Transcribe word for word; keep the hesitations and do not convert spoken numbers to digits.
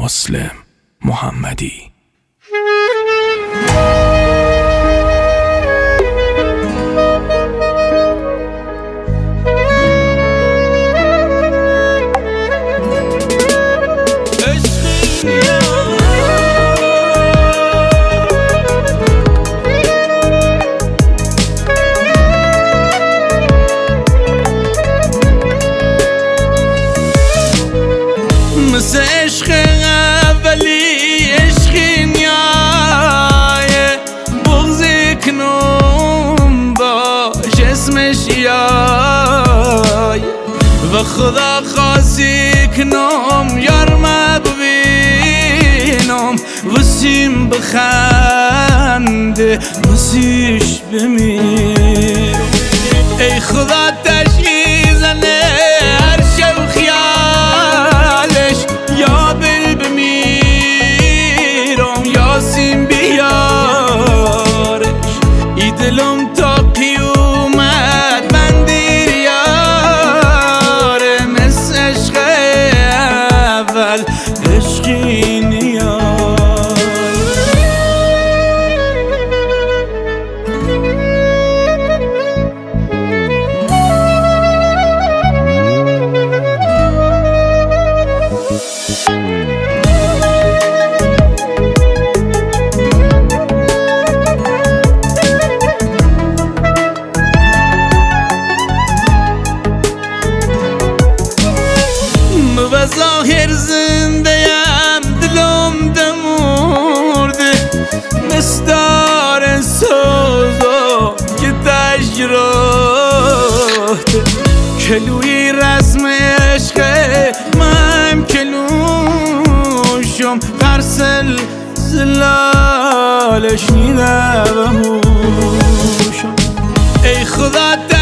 مسلم محمدی. مثل عشق اولی عشقی نیایه بغضی کنم باش اسمش یای و خدا خواسی کنم یار ما ببینم وسیم بخنده وسیش بمیرم. ای خدا تشکی زنه هر شب خیالش یا بل بمیرم یا سیم بیارش. ای دلم تا قیومت بندیر یاره مثل عشق اول عشقی نیار. ظاهر زنده‌ام دلم دمورده مستار سوزا که تجربه کلوی رسم عشق من کلوشم قرسل زلالش نیده بهوشم. ای خدا